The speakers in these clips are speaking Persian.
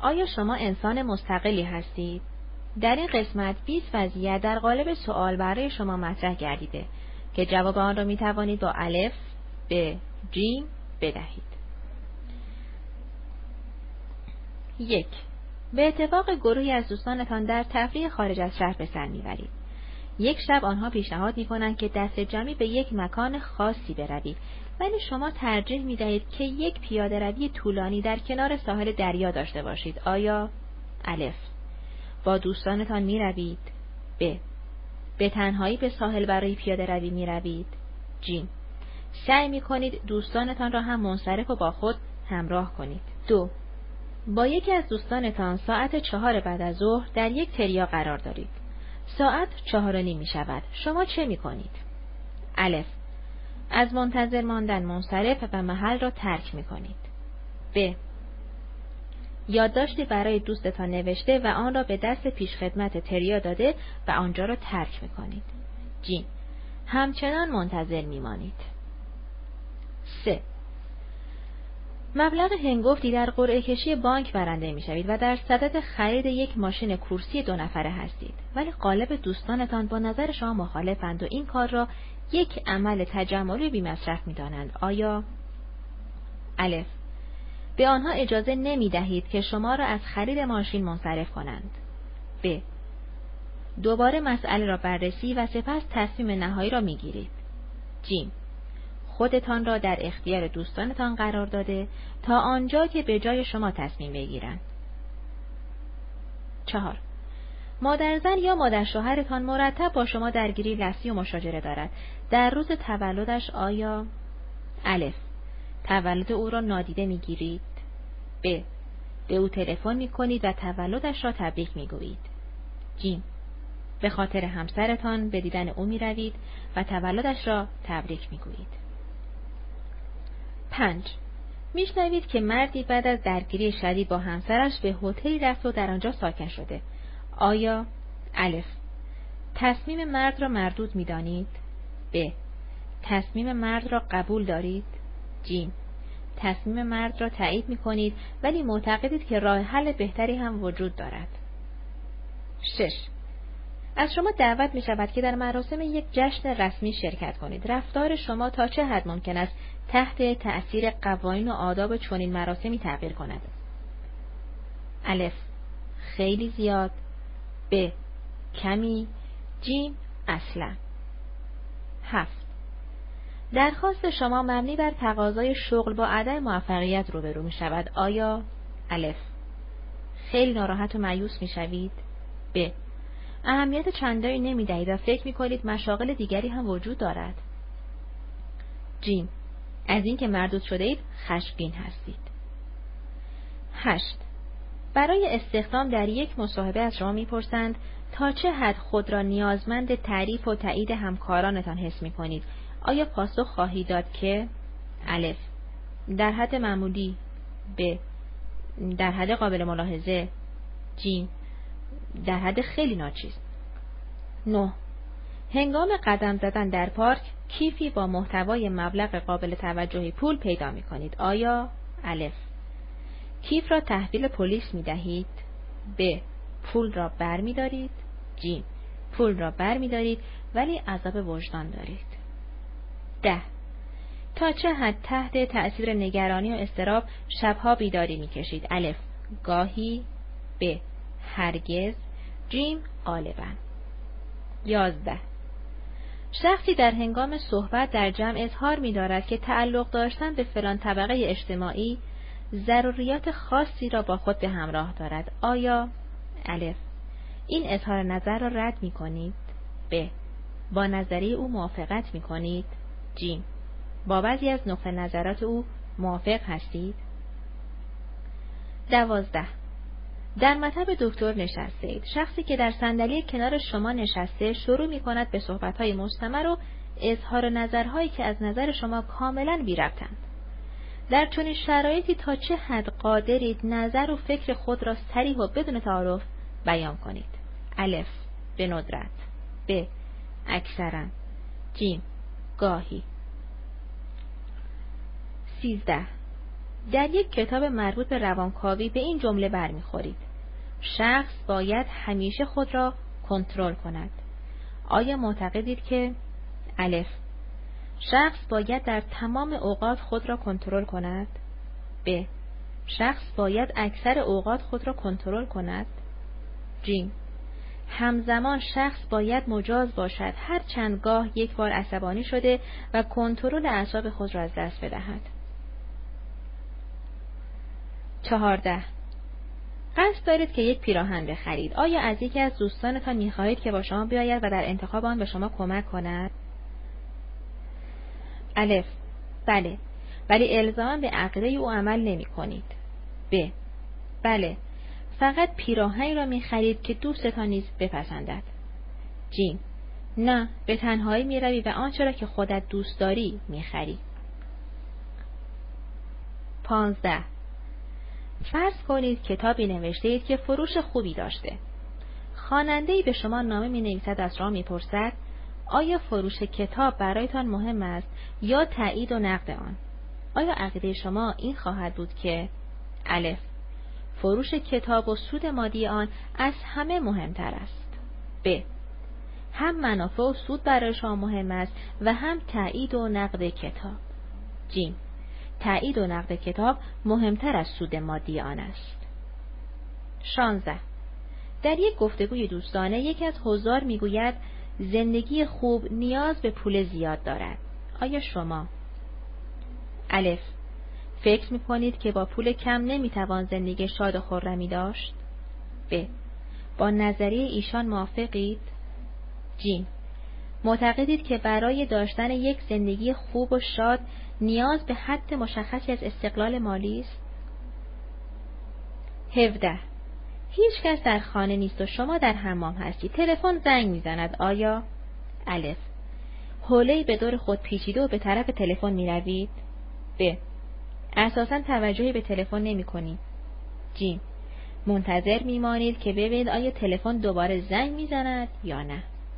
آیا شما انسان مستقلی هستید؟ در این قسمت 20 وضعیت در قالب سوال برای شما مطرح گردیده که جواب آن را می توانید با الف، ب، جیم بدهید. 1. به اتفاق گروهی از دوستانتان در تفریح خارج از شهر به سر میبرید. یک شب آنها پیشنهاد میکنند که دست جمعی به یک مکان خاصی بروید، ولی شما ترجیح میدهید که یک پیاده روی طولانی در کنار ساحل دریا داشته باشید. آیا الف با دوستانتان میروید؟ ب به تنهایی به ساحل برای پیاده روی میروید؟ جیم سعی میکنید دوستانتان را هم منصرف و با خود همراه کنید. 2. با یکی از دوستانتان ساعت 4 بعد از ظهر در یک تریا قرار دارید. ساعت 4:30 می شود. شما چه می کنید؟ الف از منتظر ماندن منصرف و محل را ترک می کنید. ب یادداشتی برای دوستتان نوشته و آن را به دست پیشخدمت تریا داده و آنجا را ترک می کنید. جیم همچنان منتظر می مانید. 3. مبلغ هنگفتی در قرعه کشی بانک برنده می شوید و در صدد خرید یک ماشین کورسی 2 نفره هستید، ولی غالب دوستانتان با نظر شما مخالفند و این کار را یک عمل تجملی بی مصرف می دانند. آیا الف به آنها اجازه نمی دهید که شما را از خرید ماشین منصرف کنند؟ ب دوباره مسئله را بررسی و سپس تصمیم نهایی را می گیرید. جیم خودتان را در اختیار دوستانتان قرار داده تا آنجا که به جای شما تصمیم بگیرند. 4. مادر زن یا مادر شوهرتان مرتب با شما درگیری لفظی و مشاجره دارد. در روز تولدش آیا الف تولد او را نادیده میگیرید؟ ب به او تلفن میکنید و تولدش را تبریک میگویید؟ جیم به خاطر همسرتان به دیدن او میروید و تولدش را تبریک میگویید. 5. میشنوید که مردی بعد از درگیری شدید با همسرش به هتلی رفت و در آنجا ساکن شده. آیا الف تصمیم مرد را مردود میدانید؟ ب تصمیم مرد را قبول دارید؟ جیم تصمیم مرد را تایید میکنید ولی معتقدید که راه حل بهتری هم وجود دارد. 6. از شما دعوت می شود که در مراسم یک جشن رسمی شرکت کنید. رفتار شما تا چه حد ممکن است تحت تأثیر قوانین و آداب چنین مراسمی تغییر کند؟ الف خیلی زیاد، ب کمی، جیم اصلا. 7. درخواست شما مبنی بر تقاضای شغل با عدم موفقیت روبرو می شود. آیا الف خیلی ناراحت و مایوس می شوید؟ ب اهمیت چندانی نمی دهید و فکر می کنید مشاغل دیگری هم وجود دارد؟ جیم از این که مردود شده اید خشمگین هستید. 8. برای استخدام در یک مصاحبه از شما میپرسند تا چه حد خود را نیازمند تعریف و تایید همکارانتان حس می کنید. آیا پاسخ خواهید داد که الف در حد معمولی، ب در حد قابل ملاحظه، جیم در حد خیلی ناچیز. 9. هنگام قدم زدن در پارک کیفی با محتوای مبلغ قابل توجهی پول پیدا می کنید. آیا الف کیف را تحویل پلیس می دهید؟ ب پول را بر می دارید؟ جیم پول را بر می دارید ولی عذاب وجدان دارید. 10. تا چه حد تحت تأثیر نگرانی و اضطراب شبها بیداری می کشید؟ الف گاهی، ب هرگز، جیم غالباً. 11. شخصی در هنگام صحبت در جمع اظهار می دارد که تعلق داشتن به فلان طبقه اجتماعی ضروریات خاصی را با خود به همراه دارد. آیا الف این اظهار نظر را رد می کنید؟ ب با نظریه او موافقت می کنید؟ جیم با بعضی از نقطه نظرات او موافق هستید؟ 12. در مطب دکتر نشسته اید. شخصی که در صندلی کنار شما نشسته شروع می کند به صحبت‌های مستمر و اظهار نظرهایی که از نظر شما کاملاً بی ربطند. در چنین شرایطی تا چه حد قادرید نظر و فکر خود را صریح و بدون تعارف بیان کنید؟ الف به ندرت، ب اکثرا، جیم گاهی. 13. در یک کتاب مربوط به روانکاوی به این جمله برمیخورید: شخص باید همیشه خود را کنترل کند. آیا معتقدید که الف شخص باید در تمام اوقات خود را کنترل کند؟ ب شخص باید اکثر اوقات خود را کنترل کند؟ ج همزمان شخص باید مجاز باشد هر چند گاه یک بار عصبانی شده و کنترل اعصاب خود را از دست بدهد. 14. قصد دارید که یک پیراهن بخرید. آیا از یکی از دوستانتان می‌خواهید که با شما بیاید و در انتخاب آن به شما کمک کند؟ الف بله، ولی الزاما به عقیده او عمل نمی‌کنید. ب بله، فقط پیراهنی را می‌خرید که دوستتان نیز بپسندد. ج نه، به تنهایی می‌روی و آنچه را که خودت دوست داری می‌خری. 15. فرض کنید کتابی نوشته اید که فروش خوبی داشته. خواننده‌ای به شما نامه می‌نویسد، از شما می‌پرسد آیا فروش کتاب برایتان مهم است یا تایید و نقد آن؟ آیا عقیده شما این خواهد بود که الف فروش کتاب و سود مادی آن از همه مهمتر است؟ ب هم منافع و سود برای شما مهم است و هم تایید و نقد کتاب. ج تایید و نقد کتاب مهمتر از سود مادی آن است. 16. در یک گفتگوی دوستانه یکی از حضار میگوید زندگی خوب نیاز به پول زیاد دارد. آیا شما الف فکر میکنید که با پول کم نمیتوان زندگی شاد و خرمی داشت؟ ب با نظریه ایشان موافقید؟ ج معتقدید که برای داشتن یک زندگی خوب و شاد نیاز به حد مشخصی از استقلال مالی است؟ 17. هیچ کس در خانه نیست و شما در حمام هستید. تلفن زنگ میزند. آیا الف حوله‌ای به دور خود پیچیده و به طرف تلفن میروید؟ ب اساساً توجهی به تلفن نمی‌کنید. ج منتظر میمانید که ببینید آیا تلفن دوباره زنگ میزند یا نه.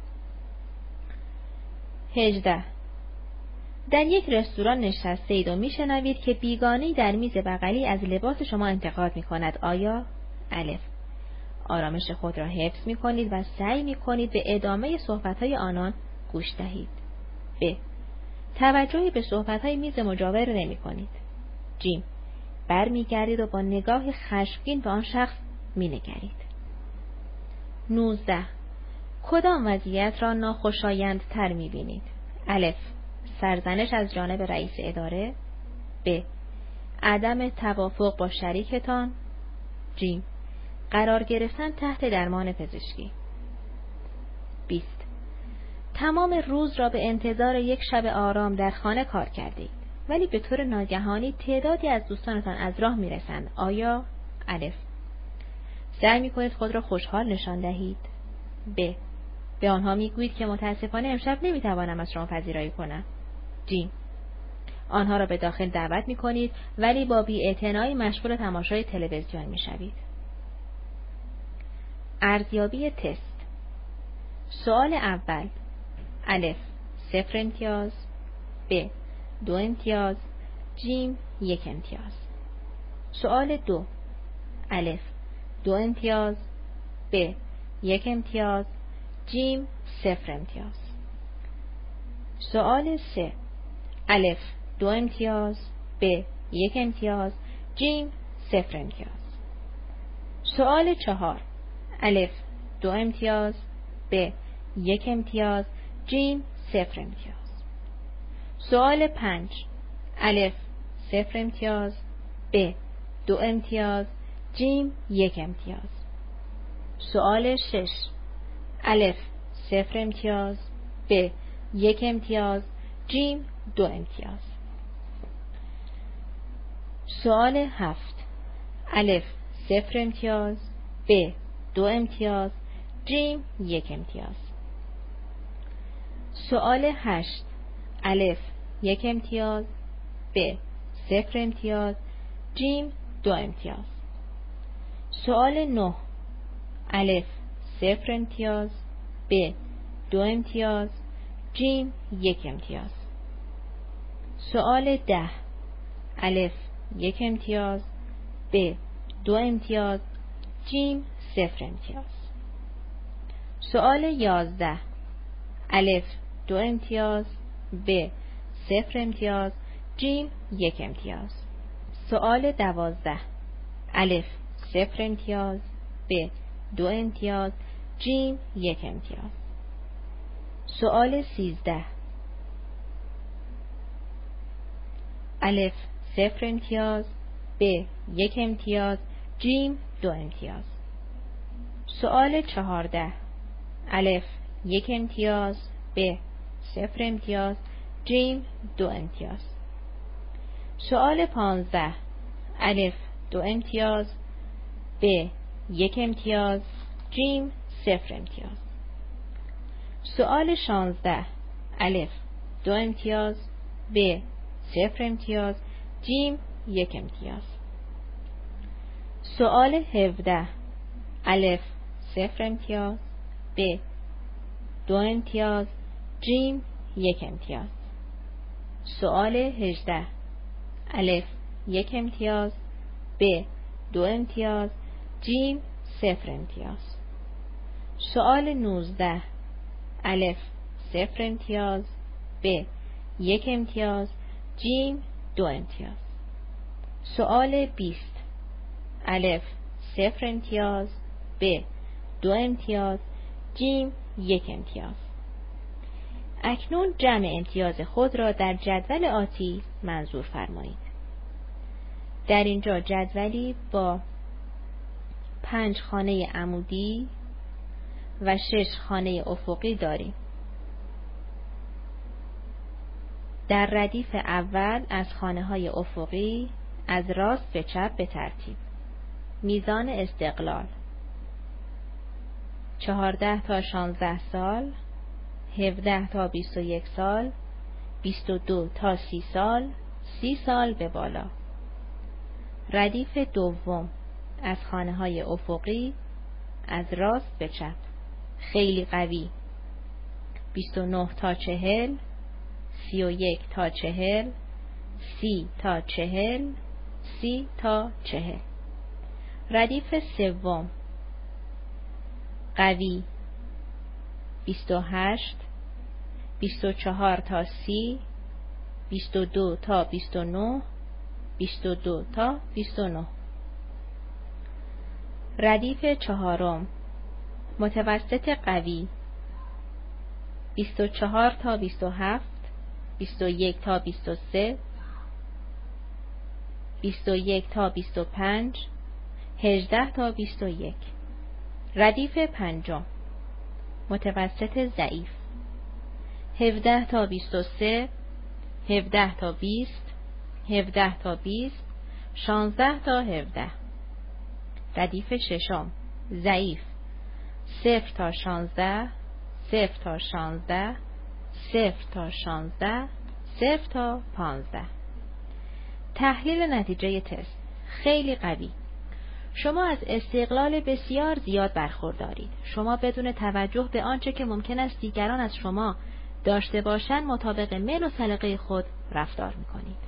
18. در یک رستوران نشسته اید و میشنوید که بیگانه‌ای در میز بغلی از لباس شما انتقاد میکند. آیا الف آرامش خود را حفظ میکنید و سعی میکنید به ادامه صحبت‌های آنان گوش دهید؟ ب توجهی به صحبت‌های میز مجاور نمی‌کنید. ج برمیگردید و با نگاه خشمگین به آن شخص مینگرید. 19. کدام وضعیت را ناخوشایندتر می‌بینید؟ الف سرزنش از جانب رئیس اداره. ب عدم توافق با شریکتان. ج قرار گرفتن تحت درمان پزشکی. 20. تمام روز را به انتظار یک شب آرام در خانه کار کردید، ولی به طور ناگهانی تعدادی از دوستانتان از راه میرسند. آیا الف سعی میکنید خود را خوشحال نشان دهید؟ ب به آنها میگویید که متاسفانه امشب نمیتوانم از شما پذیرایی کنم. ج آنها را به داخل دعوت میکنید ولی با بی‌اعتنایی مشغول تماشای تلویزیون میشوید. ارزیابی تست. سوال اول: الف 0 امتیاز. ب 2 امتیاز. ج 1 امتیاز. سوال 2: الف 2 امتیاز. ب 1 امتیاز. ج 0 امتیاز. سوال 3: الف 2 امتیاز. ب 1 امتیاز. ج 0 امتیاز. سوال 4: الف 2 امتیاز. ب 1 امتیاز. ج 0 امتیاز. سوال 5: الف 0 امتیاز. ب 2 امتیاز. ج 1 امتیاز. سوال 6: الف 0 امتیاز. ب 1 امتیاز. ج 2 امتیاز. سوال 7: الف 0 امتیاز. ب 2 امتیاز. ج 1 امتیاز. سوال 8: الف 1 امتیاز. ب 0 امتیاز. ج 2 امتیاز. سوال 9: الف 0 امتیاز. ب 2 امتیاز. ج 1 امتیاز. سوال 10: الف 1 امتیاز، ب 2 امتیاز، ج 0 امتیاز. سوال 11. الف 2 امتیاز، ب 0 امتیاز، ج 1 امتیاز. سوال 12. الف 0 امتیاز، ب 2 امتیاز، ج 1 امتیاز. سوال 13. الف 0 امتیاز، ب 1 امتیاز، ج 2 امتیاز. سوال 14. الف 1 امتیاز، ب 0 امتیاز، ج 2 امتیاز. سوال 15. الف 2 امتیاز، ب 1 امتیاز، ج 0 امتیاز. سوال 16. الف 2 امتیاز، ب 0 امتیاز، ج 1 امتیاز. سوال 17. الف 0 امتیاز، ب 2 امتیاز، ج 1 امتیاز. سوال 18. الف 1 امتیاز، ب 2 امتیاز، ج 0 امتیاز. سوال 19. الف 0 امتیاز، ب 1 امتیاز، ج 2 امتیاز. سوال 20. الف 0 امتیاز، ب 2 امتیاز، ج 1 امتیاز. اکنون جمع امتیاز خود را در جدول آتی منظور فرمایید. در اینجا جدولی با 5 خانه عمودی و 6 خانه افقی داریم. در ردیف اول از خانه های افقی از راست به چپ به ترتیب: میزان استقلال 14 تا 16 سال، 17 تا 21 سال، 22 تا 30 سال، 30 سال به بالا. ردیف دوم از خانه های افقی از راست به چپ: خیلی قوی 29 تا 40، 31 تا 40، 30 تا 40، 30 تا 40. ردیف سوم: قوی 28، 24 تا 30، 22 تا 29، 22 تا 29. ردیف چهارم: متوسط قوی 24 تا 27، 21 تا 23، 21 تا 25، 18 تا 21. ردیف پنجم: متوسط ضعیف 17 تا 23، 17 تا 20، 17 تا 20، 16 تا 17. ردیف ششم: ضعیف 0 تا 16، 0 تا 16، 0 تا 16، 0 تا 15. تحلیل نتیجه تست: خیلی قوی. شما از استقلال بسیار زیاد برخوردارید. شما بدون توجه به آنچه که ممکن است دیگران از شما داشته باشند مطابق میل و سلیقه خود رفتار می‌کنید.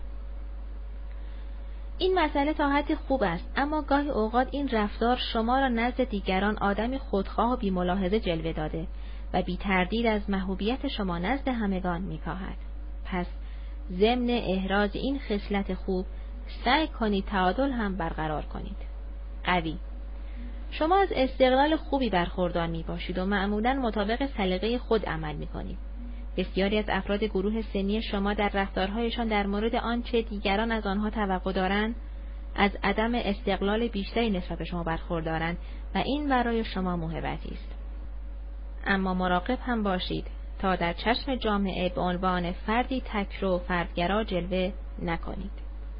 این مسئله تا حدی خوب است، اما گاهی اوقات این رفتار شما را نزد دیگران آدمی خودخواه و بی‌ملاحظه جلوه داده و بی تردید از محبوبیت شما نزد همگان می‌کاهد. پس ضمن احراز این خصلت خوب سعی کنید تعادل هم برقرار کنید. قوی: شما از استقلال خوبی برخوردار میباشید و معمولاً مطابق سلیقه خود عمل میکنید. بسیاری از افراد گروه سنی شما در رفتارهایشان در مورد آنچه دیگران از آنها توقع دارند از عدم استقلال بیشتری نسبت به شما برخوردارند و این برای شما موهبتی است. اما مراقب هم باشید تا در چشم جامعه به عنوان فردی تکرو و فردگرا جلوه نکنید.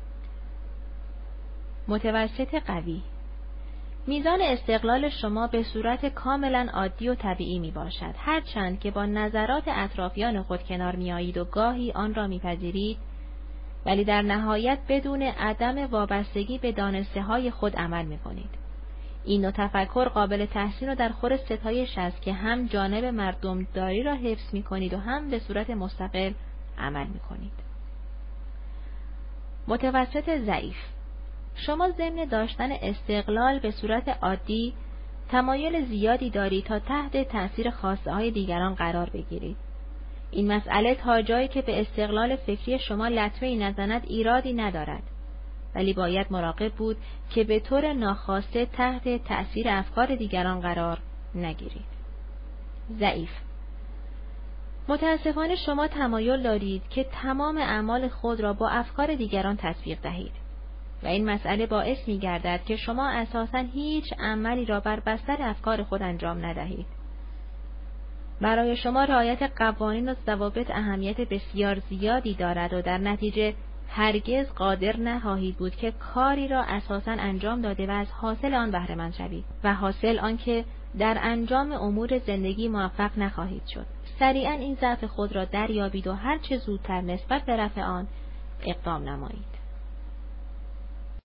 متوسط قوی: میزان استقلال شما به صورت کاملا عادی و طبیعی می باشد، هرچند که با نظرات اطرافیان خود کنار می آیید و گاهی آن را می پذیرید، ولی در نهایت بدون عدم وابستگی به دانسته های خود عمل می کنید. این نوع تفکر قابل تحسین و در خور ستایش است که هم جانب مردمداری را حفظ می کنید و هم به صورت مستقل عمل می کنید. متوسط ضعیف. شما ضمن داشتن استقلال به صورت عادی تمایل زیادی دارید تا تحت تأثیر خواسته های دیگران قرار بگیرید. این مسئله تا جایی که به استقلال فکری شما لطمه‌ای نزند ایرادی ندارد، ولی باید مراقب بود که به طور ناخواسته تحت تأثیر افکار دیگران قرار نگیرید. ضعیف. متاسفانه شما تمایل دارید که تمام اعمال خود را با افکار دیگران تطبیق دهید و این مسئله باعث می گردد که شما اساساً هیچ عملی را بر بستر افکار خود انجام ندهید. برای شما رعایت قوانین و ضوابط اهمیت بسیار زیادی دارد و در نتیجه هرگز قادر نخواهید بود که کاری را اساساً انجام داده و از حاصل آن بهره مند شوید و حاصل آن که در انجام امور زندگی موفق نخواهید شد. سریعاً این ضعف خود را دریابید و هر چه زودتر نسبت به رفع آن اقدام نمایید.